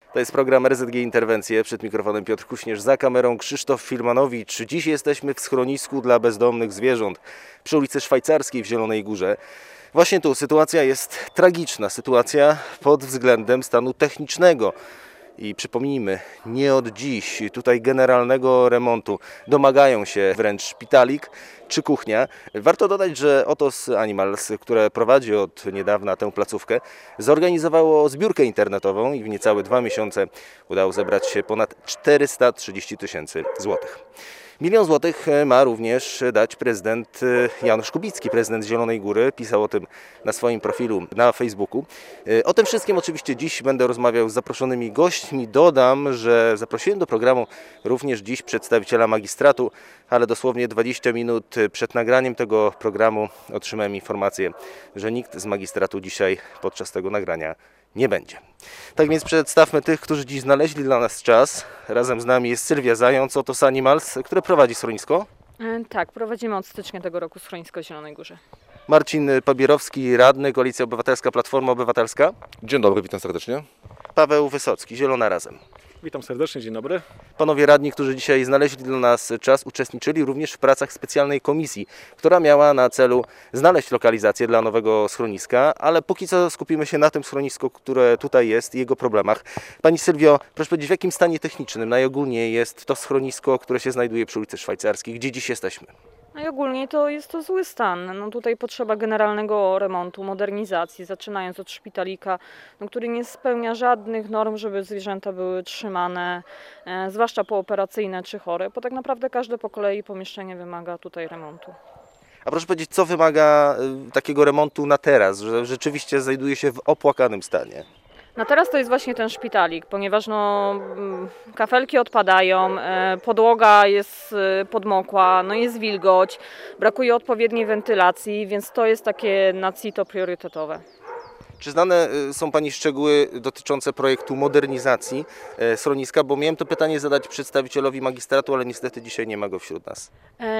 To jest program RZG Interwencje. Przed mikrofonem Piotr Kuśnierz, za kamerą Krzysztof Filmanowicz. Dziś jesteśmy w schronisku dla bezdomnych zwierząt przy ulicy Szwajcarskiej w Zielonej Górze. Właśnie tu sytuacja jest tragiczna, sytuacja pod względem stanu technicznego. I przypomnijmy, nie od dziś tutaj generalnego remontu domagają się wręcz szpitalik czy kuchnia. Warto dodać, że Otos Animals, które prowadzi od niedawna tę placówkę, zorganizowało zbiórkę internetową i w niecałe 2 miesiące udało zebrać ponad 430 000 złotych. 1 000 000 złotych ma również dać prezydent Janusz Kubicki, prezydent Zielonej Góry. Pisał o tym na swoim profilu na Facebooku. O tym wszystkim oczywiście dziś będę rozmawiał z zaproszonymi gośćmi. Dodam, że zaprosiłem do programu również dziś przedstawiciela magistratu, ale dosłownie 20 minut przed nagraniem tego programu otrzymałem informację, że nikt z magistratu dzisiaj podczas tego nagrania nie będzie. Tak więc przedstawmy tych, którzy dziś znaleźli dla nas czas. Razem z nami jest Sylwia Zając, Otos Animals, które prowadzi schronisko. Tak, prowadzimy od stycznia tego roku schronisko w Zielonej Górze. Marcin Pabierowski, radny, Koalicja Obywatelska, Platforma Obywatelska. Dzień dobry, witam serdecznie. Paweł Wysocki, Zielona Razem. Witam serdecznie, dzień dobry. Panowie radni, którzy dzisiaj znaleźli dla nas czas, uczestniczyli również w pracach specjalnej komisji, która miała na celu znaleźć lokalizację dla nowego schroniska, ale póki co skupimy się na tym schronisku, które tutaj jest i jego problemach. Pani Sylwio, proszę powiedzieć, w jakim stanie technicznym najogólniej jest to schronisko, które się znajduje przy ulicy Szwajcarskiej, gdzie dziś jesteśmy? No i ogólnie to jest to zły stan. No tutaj potrzeba generalnego remontu, modernizacji, zaczynając od szpitalika, który nie spełnia żadnych norm, żeby zwierzęta były trzymane, zwłaszcza pooperacyjne czy chore, bo tak naprawdę każde po kolei pomieszczenie wymaga tutaj remontu. A proszę powiedzieć, co wymaga takiego remontu na teraz, że rzeczywiście znajduje się w opłakanym stanie? No teraz to jest właśnie ten szpitalik, ponieważ kafelki odpadają, podłoga jest podmokła, jest wilgoć, brakuje odpowiedniej wentylacji, więc to jest takie na CITO priorytetowe. Czy znane są Pani szczegóły dotyczące projektu modernizacji schroniska? Bo miałem to pytanie zadać przedstawicielowi magistratu, ale niestety dzisiaj nie ma go wśród nas.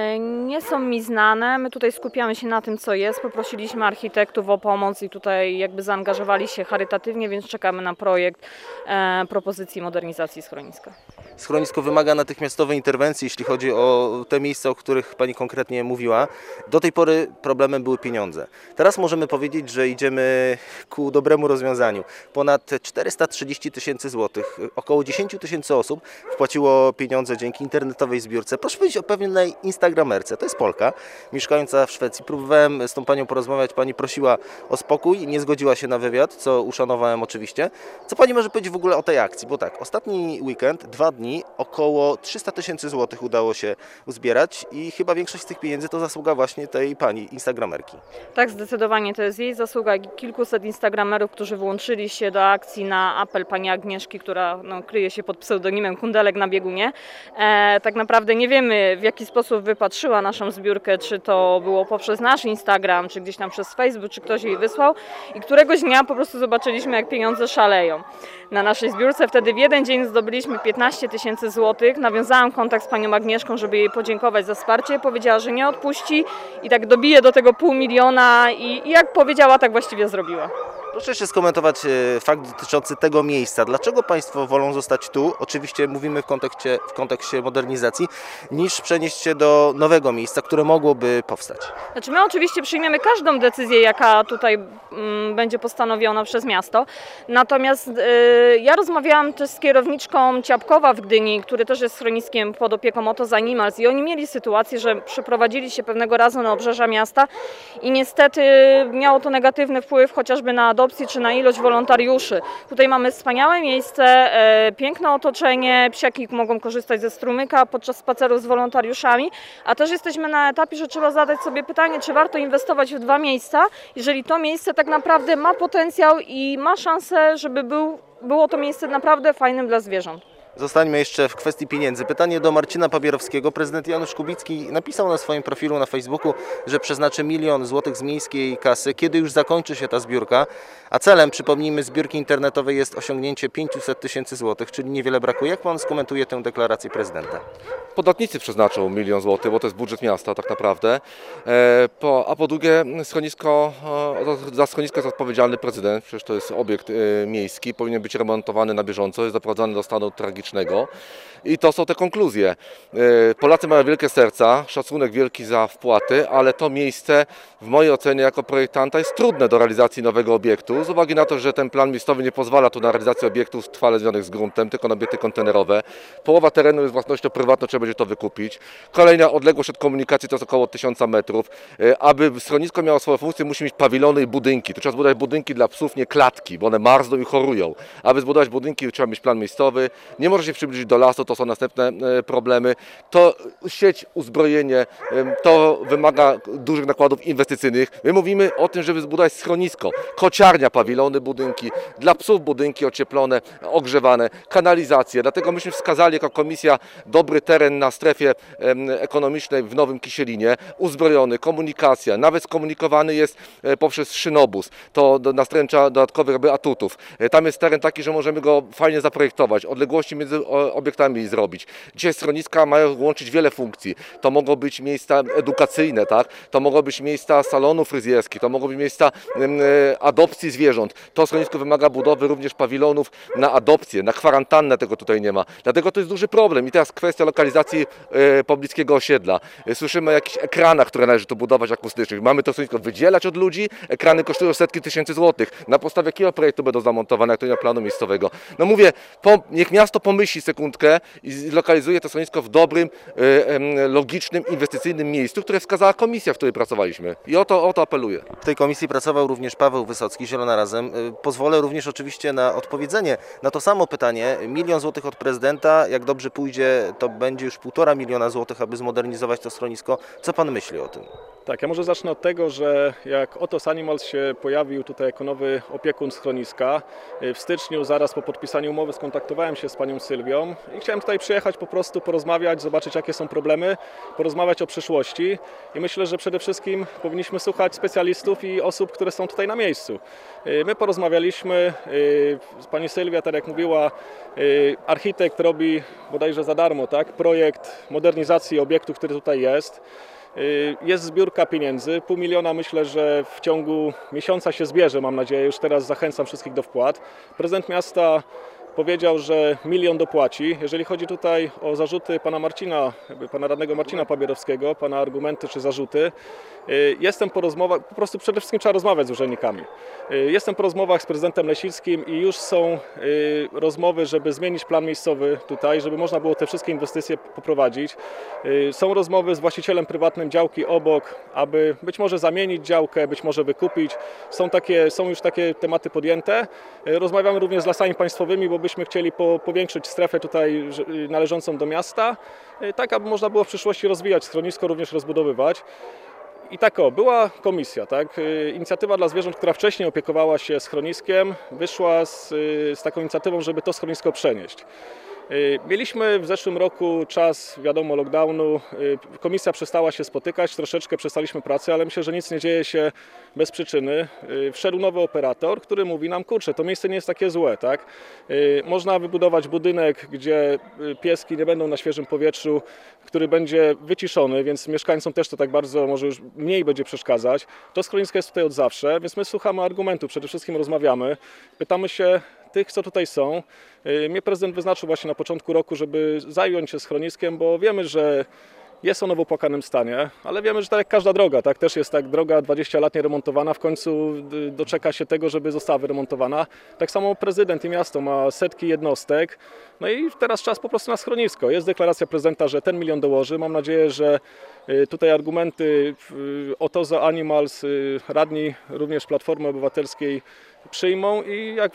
Nie są mi znane, my tutaj skupiamy się na tym, co jest. Poprosiliśmy architektów o pomoc i tutaj jakby zaangażowali się charytatywnie, więc czekamy na projekt propozycji modernizacji schroniska. Schronisko wymaga natychmiastowej interwencji, jeśli chodzi o te miejsca, o których Pani konkretnie mówiła. Do tej pory problemem były pieniądze. Teraz możemy powiedzieć, że idziemy ku dobremu rozwiązaniu. Ponad 430 000 złotych, około 10 000 osób wpłaciło pieniądze dzięki internetowej zbiórce. Proszę powiedzieć o pewnej instagramerce. To jest Polka, mieszkająca w Szwecji. Próbowałem z tą panią porozmawiać. Pani prosiła o spokój, nie zgodziła się na wywiad, co uszanowałem oczywiście. Co pani może powiedzieć w ogóle o tej akcji? Bo tak, ostatni weekend, 2 dni, około 300 000 złotych udało się uzbierać i chyba większość z tych pieniędzy to zasługa właśnie tej pani instagramerki. Tak, zdecydowanie to jest jej zasługa. Kilkuset instagramerów, którzy włączyli się do akcji na apel pani Agnieszki, która kryje się pod pseudonimem Kundelek na biegunie. Tak naprawdę nie wiemy, w jaki sposób wypatrzyła naszą zbiórkę, czy to było poprzez nasz Instagram, czy gdzieś tam przez Facebook, czy ktoś jej wysłał i któregoś dnia po prostu zobaczyliśmy, jak pieniądze szaleją na naszej zbiórce. Wtedy w jeden dzień zdobyliśmy 15 000 złotych. Nawiązałam kontakt z panią Agnieszką, żeby jej podziękować za wsparcie. Powiedziała, że nie odpuści i tak dobije do tego 500 000 i jak powiedziała, tak właściwie zrobiła. Proszę jeszcze skomentować fakt dotyczący tego miejsca. Dlaczego Państwo wolą zostać tu? Oczywiście mówimy w kontekście modernizacji, niż przenieść się do nowego miejsca, które mogłoby powstać. Znaczy my oczywiście przyjmiemy każdą decyzję, jaka tutaj będzie postanowiona przez miasto. Natomiast ja rozmawiałam też z kierowniczką Ciapkowa w Gdyni, który też jest schroniskiem pod opieką Otos Animals i oni mieli sytuację, że przeprowadzili się pewnego razu na obrzeża miasta i niestety miało to negatywny wpływ chociażby na adopcję czy na ilość wolontariuszy. Tutaj mamy wspaniałe miejsce, piękne otoczenie, psiaki mogą korzystać ze strumyka podczas spacerów z wolontariuszami, a też jesteśmy na etapie, że trzeba zadać sobie pytanie, czy warto inwestować w 2 miejsca, jeżeli to miejsce tak naprawdę ma potencjał i ma szansę, żeby było to miejsce naprawdę fajnym dla zwierząt. Zostańmy jeszcze w kwestii pieniędzy. Pytanie do Marcina Pabierowskiego. Prezydent Janusz Kubicki napisał na swoim profilu na Facebooku, że przeznaczy 1 000 000 złotych z miejskiej kasy, kiedy już zakończy się ta zbiórka, a celem, przypomnijmy, zbiórki internetowej jest osiągnięcie 500 000 złotych, czyli niewiele brakuje. Jak pan skomentuje tę deklarację prezydenta? Podatnicy przeznaczą 1 000 000 złotych, bo to jest budżet miasta tak naprawdę. A po drugie, za schronisko jest odpowiedzialny prezydent, przecież to jest obiekt miejski, powinien być remontowany na bieżąco, jest doprowadzany do stanu tragicznego. I to są te konkluzje. Polacy mają wielkie serca, szacunek wielki za wpłaty, ale to miejsce w mojej ocenie jako projektanta jest trudne do realizacji nowego obiektu, z uwagi na to, że ten plan miejscowy nie pozwala tu na realizację obiektów trwale związanych z gruntem, tylko na obiekty kontenerowe. Połowa terenu jest własnością prywatną, trzeba będzie to wykupić. Kolejna odległość od komunikacji to jest około 1000 metrów. Aby schronisko miało swoją funkcję, musi mieć pawilony i budynki. Tu trzeba zbudować budynki dla psów, nie klatki, bo one marzną i chorują. Aby zbudować budynki, trzeba mieć plan miejscowy. Nie może się przybliżyć do lasu, to są następne problemy. To sieć, uzbrojenie, to wymaga dużych nakładów inwestycyjnych. My mówimy o tym, żeby zbudować schronisko, kociarnia, pawilony, budynki, dla psów budynki ocieplone, ogrzewane, kanalizację. Dlatego myśmy wskazali jako komisja dobry teren na strefie ekonomicznej w Nowym Kisielinie, uzbrojony, komunikacja, nawet skomunikowany jest poprzez szynobus. To nastręcza dodatkowych atutów. Tam jest teren taki, że możemy go fajnie zaprojektować, odległości między obiektami zrobić. Dzisiaj schroniska mają łączyć wiele funkcji. To mogą być miejsca edukacyjne, tak? To mogą być miejsca salonów fryzjerskich, to mogą być miejsca adopcji zwierząt. To schronisko wymaga budowy również pawilonów na adopcję, na kwarantannę, tego tutaj nie ma. Dlatego to jest duży problem. I teraz kwestia lokalizacji pobliskiego osiedla. Słyszymy o jakichś ekranach, które należy tu budować akustycznych. Mamy to schronisko wydzielać od ludzi, ekrany kosztują setki tysięcy złotych. Na podstawie jakiego projektu będą zamontowane, jak to nie ma planu miejscowego? No mówię, niech miasto pomyśli sekundkę i zlokalizuje to schronisko w dobrym, logicznym, inwestycyjnym miejscu, które wskazała komisja, w której pracowaliśmy. I o to apeluję. W tej komisji pracował również Paweł Wysocki, Zielona Razem. Pozwolę również oczywiście na odpowiedzenie na to samo pytanie. 1 000 000 złotych od prezydenta, jak dobrze pójdzie, to będzie już 1,5 miliona złotych, aby zmodernizować to schronisko. Co pan myśli o tym? Tak, ja może zacznę od tego, że jak Otos Animals się pojawił tutaj jako nowy opiekun schroniska, w styczniu zaraz po podpisaniu umowy skontaktowałem się z panią Sylwią i chciałem tutaj przyjechać po prostu porozmawiać, zobaczyć jakie są problemy, porozmawiać o przyszłości i myślę, że przede wszystkim powinniśmy słuchać specjalistów i osób, które są tutaj na miejscu. My porozmawialiśmy, pani Sylwia, tak jak mówiła, architekt robi bodajże za darmo, tak, projekt modernizacji obiektu, który tutaj jest. Jest zbiórka pieniędzy, 500 000, myślę, że w ciągu miesiąca się zbierze, mam nadzieję, już teraz zachęcam wszystkich do wpłat. Prezydent miasta powiedział, że 1 000 000 dopłaci. Jeżeli chodzi tutaj o zarzuty pana radnego Marcina Pabierowskiego, pana argumenty czy zarzuty, jestem po rozmowach, po prostu przede wszystkim trzeba rozmawiać z urzędnikami. Jestem po rozmowach z prezydentem Lesickim i już są rozmowy, żeby zmienić plan miejscowy tutaj, żeby można było te wszystkie inwestycje poprowadzić. Są rozmowy z właścicielem prywatnym działki obok, aby być może zamienić działkę, być może wykupić. Są już takie tematy podjęte. Rozmawiamy również z Lasami Państwowymi, bo byśmy chcieli powiększyć strefę tutaj należącą do miasta, tak aby można było w przyszłości rozwijać schronisko, również rozbudowywać. I tak była komisja, tak? Inicjatywa dla zwierząt, która wcześniej opiekowała się schroniskiem, wyszła z taką inicjatywą, żeby to schronisko przenieść. Mieliśmy w zeszłym roku czas, wiadomo, lockdownu, komisja przestała się spotykać, troszeczkę przestaliśmy pracę, ale myślę, że nic nie dzieje się bez przyczyny. Wszedł nowy operator, który mówi nam, kurczę, to miejsce nie jest takie złe, tak? Można wybudować budynek, gdzie pieski nie będą na świeżym powietrzu, który będzie wyciszony, więc mieszkańcom też to tak bardzo może już mniej będzie przeszkadzać. To schronisko jest tutaj od zawsze, więc my słuchamy argumentów, przede wszystkim rozmawiamy, pytamy się tych, co tutaj są. Mnie prezydent wyznaczył właśnie na początku roku, żeby zająć się schroniskiem, bo wiemy, że jest ono w opłakanym stanie, ale wiemy, że tak jak każda droga, tak też jest tak droga 20 lat nieremontowana, w końcu doczeka się tego, żeby została wyremontowana. Tak samo prezydent i miasto ma setki jednostek, no i teraz czas po prostu na schronisko. Jest deklaracja prezydenta, że ten 1 000 000 dołoży. Mam nadzieję, że tutaj argumenty Otos Animals, radni również Platformy Obywatelskiej przyjmą i jak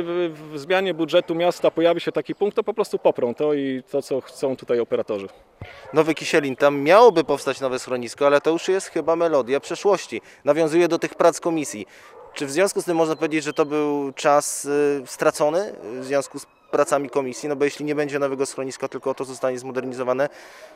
w zmianie budżetu miasta pojawi się taki punkt, to po prostu poprą to i to, co chcą tutaj operatorzy. Nowy Kisielin, tam miałoby powstać nowe schronisko, ale to już jest chyba melodia przeszłości. Nawiązuje do tych prac komisji. Czy w związku z tym można powiedzieć, że to był czas stracony w związku z pracami komisji, no bo jeśli nie będzie nowego schroniska, tylko to zostanie zmodernizowane,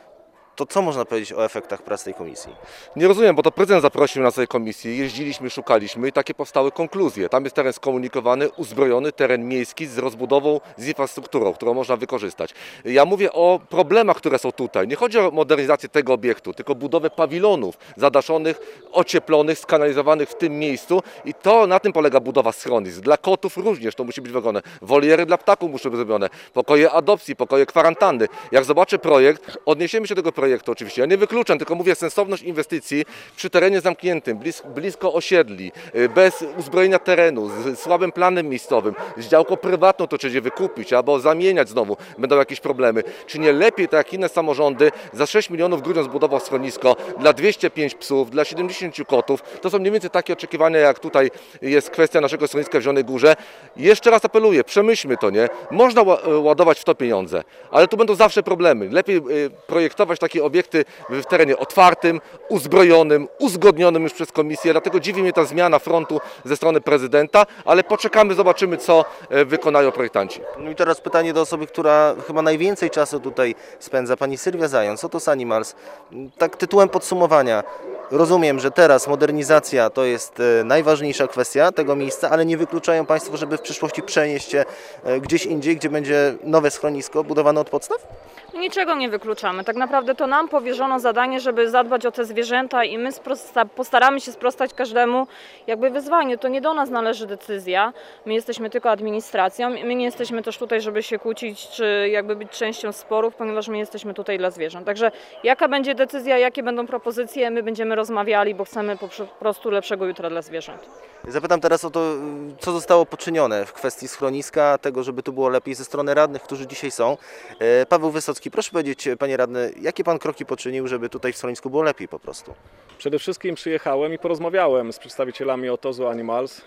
to co można powiedzieć o efektach prac tej komisji? Nie rozumiem, bo to prezydent zaprosił nas do tej komisji, jeździliśmy, szukaliśmy i takie powstały konkluzje. Tam jest teren skomunikowany, uzbrojony, teren miejski z rozbudową, z infrastrukturą, którą można wykorzystać. Ja mówię o problemach, które są tutaj. Nie chodzi o modernizację tego obiektu, tylko budowę pawilonów zadaszonych, ocieplonych, skanalizowanych w tym miejscu i to na tym polega budowa schronisk. Dla kotów również to musi być wykonane. Woliery dla ptaków muszą być zrobione, pokoje adopcji, pokoje kwarantanny. Jak zobaczę projekt, odniesiemy się do tego projektu oczywiście. Ja nie wykluczam, tylko mówię sensowność inwestycji przy terenie zamkniętym, blisko osiedli, bez uzbrojenia terenu, z słabym planem miejscowym, z działką prywatną to trzeba wykupić albo zamieniać znowu, będą jakieś problemy. Czy nie lepiej, tak jak inne samorządy, za 6 milionów Grudziądz zbudował schronisko dla 205 psów, dla 70 kotów. To są mniej więcej takie oczekiwania, jak tutaj jest kwestia naszego schroniska w Zielonej Górze. Jeszcze raz apeluję, przemyślmy to, nie? Można ładować w to pieniądze, ale tu będą zawsze problemy. Lepiej projektować takie obiekty w terenie otwartym, uzbrojonym, uzgodnionym już przez komisję, dlatego dziwi mnie ta zmiana frontu ze strony prezydenta, ale poczekamy, zobaczymy, co wykonają projektanci. No i teraz pytanie do osoby, która chyba najwięcej czasu tutaj spędza, pani Sylwia Zając, Otos Animals. Tak tytułem podsumowania, rozumiem, że teraz modernizacja to jest najważniejsza kwestia tego miejsca, ale nie wykluczają Państwo, żeby w przyszłości przenieść się gdzieś indziej, gdzie będzie nowe schronisko budowane od podstaw? Niczego nie wykluczamy. Tak naprawdę to nam powierzono zadanie, żeby zadbać o te zwierzęta i my postaramy się sprostać każdemu jakby wyzwaniu. To nie do nas należy decyzja. My jesteśmy tylko administracją. My nie jesteśmy też tutaj, żeby się kłócić, czy jakby być częścią sporów, ponieważ my jesteśmy tutaj dla zwierząt. Także jaka będzie decyzja, jakie będą propozycje, my będziemy rozmawiali, bo chcemy po prostu lepszego jutra dla zwierząt. Zapytam teraz o to, co zostało poczynione w kwestii schroniska, tego, żeby tu było lepiej ze strony radnych, którzy dzisiaj są. Paweł Wysocki, proszę powiedzieć, panie radny, jakie pan kroki poczynił, żeby tutaj w schronisku było lepiej po prostu? Przede wszystkim przyjechałem i porozmawiałem z przedstawicielami Otosu Animals.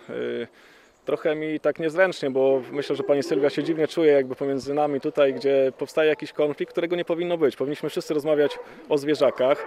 Trochę mi tak niezręcznie, bo myślę, że pani Sylwia się dziwnie czuje jakby pomiędzy nami tutaj, gdzie powstaje jakiś konflikt, którego nie powinno być. Powinniśmy wszyscy rozmawiać o zwierzakach.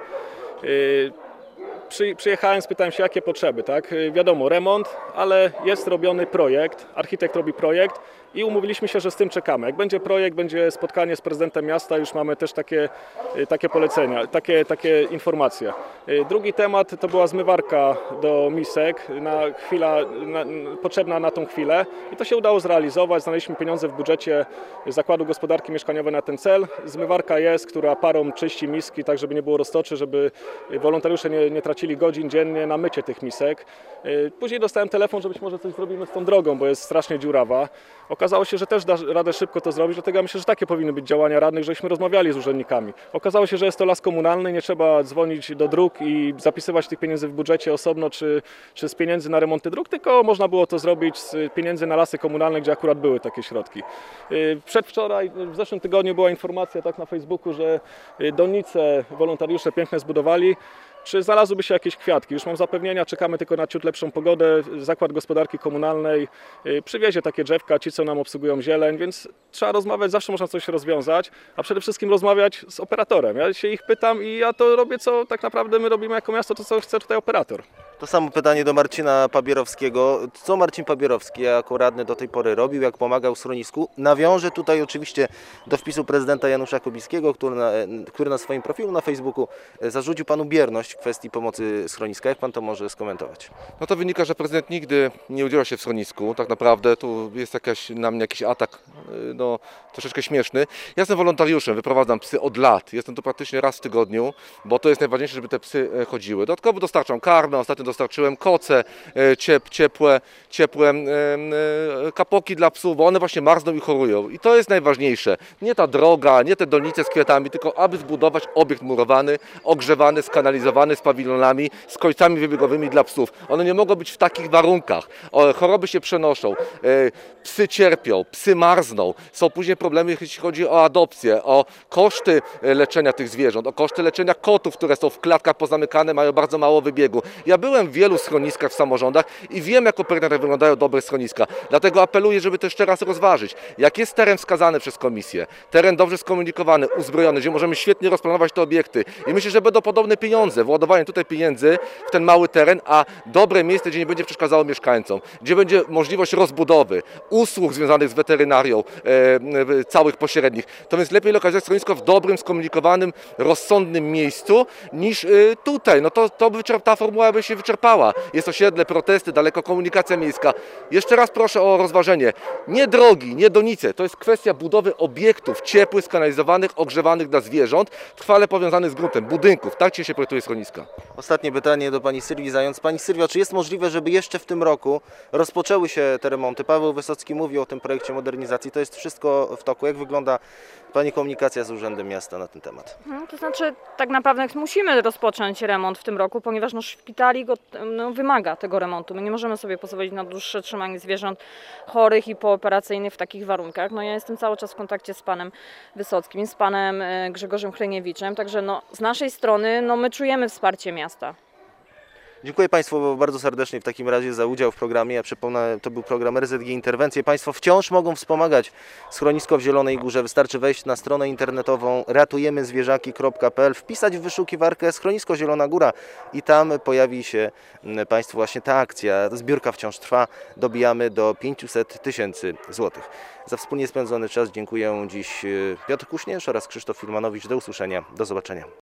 Przyjechałem, spytałem się, jakie potrzeby, tak? Wiadomo, remont, ale jest robiony projekt, architekt robi projekt i umówiliśmy się, że z tym czekamy. Jak będzie projekt, będzie spotkanie z prezydentem miasta, już mamy też takie polecenia, takie informacje. Drugi temat to była zmywarka do misek, potrzebna na tą chwilę i to się udało zrealizować. Znaleźliśmy pieniądze w budżecie Zakładu Gospodarki Mieszkaniowej na ten cel. Zmywarka jest, która parą czyści miski, tak żeby nie było roztoczy, żeby wolontariusze nie tracili godzin dziennie na mycie tych misek. Później dostałem telefon, że być może coś zrobimy z tą drogą, bo jest strasznie dziurawa. Okazało się, że też da radę szybko to zrobić, dlatego ja myślę, że takie powinny być działania radnych, żeśmy rozmawiali z urzędnikami. Okazało się, że jest to las komunalny, nie trzeba dzwonić do dróg i zapisywać tych pieniędzy w budżecie osobno, czy z pieniędzy na remonty dróg, tylko można było to zrobić z pieniędzy na lasy komunalne, gdzie akurat były takie środki. Przedwczoraj, w zeszłym tygodniu była informacja tak na Facebooku, że donice wolontariusze piękne zbudowali. Czy znalazłyby się jakieś kwiatki? Już mam zapewnienia, czekamy tylko na ciut lepszą pogodę. Zakład Gospodarki Komunalnej przywiezie takie drzewka, ci co nam obsługują zieleń, więc trzeba rozmawiać, zawsze można coś rozwiązać, a przede wszystkim rozmawiać z operatorem. Ja się ich pytam i ja to robię, co tak naprawdę my robimy jako miasto, to co chce tutaj operator. To samo pytanie do Marcina Pabierowskiego. Co Marcin Pabierowski jako radny do tej pory robił, jak pomagał w schronisku? Nawiążę tutaj oczywiście do wpisu prezydenta Janusza Kubickiego, który na swoim profilu na Facebooku zarzucił panu bierność w kwestii pomocy schroniska. Jak pan to może skomentować? No to wynika, że prezydent nigdy nie udziela się w schronisku. Tak naprawdę tu jest na mnie jakiś atak no, troszeczkę śmieszny. Ja jestem wolontariuszem, wyprowadzam psy od lat. Jestem tu praktycznie raz w tygodniu, bo to jest najważniejsze, żeby te psy chodziły. Dodatkowo dostarczam karmę, ostatnio dostarczyłem koce ciepłe kapoki dla psów, bo one właśnie marzną i chorują. I to jest najważniejsze. Nie ta droga, nie te donice z kwiatami, tylko aby zbudować obiekt murowany, ogrzewany, skanalizowany z pawilonami, z końcami wybiegowymi dla psów. One nie mogą być w takich warunkach. Choroby się przenoszą, psy cierpią, psy marzną. Są później problemy, jeśli chodzi o adopcję, o koszty leczenia tych zwierząt, o koszty leczenia kotów, które są w klatkach pozamykane, mają bardzo mało wybiegu. Ja byłem w wielu schroniskach w samorządach i wiem, jak operatory wyglądają dobre schroniska. Dlatego apeluję, żeby to jeszcze raz rozważyć. Jak jest teren wskazany przez komisję, teren dobrze skomunikowany, uzbrojony, gdzie możemy świetnie rozplanować te obiekty i myślę, że będą podobne pieniądze władowanie tutaj pieniędzy w ten mały teren, a dobre miejsce, gdzie nie będzie przeszkadzało mieszkańcom, gdzie będzie możliwość rozbudowy, usług związanych z weterynarią, całych pośrednich. To więc lepiej lokalizować schronisko w dobrym, skomunikowanym, rozsądnym miejscu niż tutaj. No ta formuła by się wyczerpała. Jest osiedle, protesty, daleko komunikacja miejska. Jeszcze raz proszę o rozważenie. Nie drogi, nie donice. To jest kwestia budowy obiektów ciepłych, skanalizowanych, ogrzewanych dla zwierząt, trwale powiązanych z gruntem, budynków. Tak się projektuje schroniska. Ostatnie pytanie do pani Sylwii Zając. Pani Sylwio, czy jest możliwe, żeby jeszcze w tym roku rozpoczęły się te remonty? Paweł Wysocki mówił o tym projekcie modernizacji. To jest wszystko w toku. Jak wygląda pani komunikacja z Urzędem Miasta na ten temat? To znaczy, tak naprawdę musimy rozpocząć remont w tym roku, ponieważ szpitali wymaga tego remontu. My nie możemy sobie pozwolić na dłuższe trzymanie zwierząt chorych i pooperacyjnych w takich warunkach. Ja jestem cały czas w kontakcie z panem Wysockim, z panem Grzegorzem Chleniewiczem, także z naszej strony my czujemy wsparcie miasta. Dziękuję Państwu bardzo serdecznie w takim razie za udział w programie. Ja przypomnę, to był program RZG Interwencje. Państwo wciąż mogą wspomagać schronisko w Zielonej Górze. Wystarczy wejść na stronę internetową ratujemyzwierzaki.pl, wpisać w wyszukiwarkę schronisko Zielona Góra i tam pojawi się Państwu właśnie ta akcja. Zbiórka wciąż trwa. Dobijamy do 500 000 złotych. Za wspólnie spędzony czas dziękuję dziś Piotr Kuśnierz oraz Krzysztof Filmanowicz. Do usłyszenia. Do zobaczenia.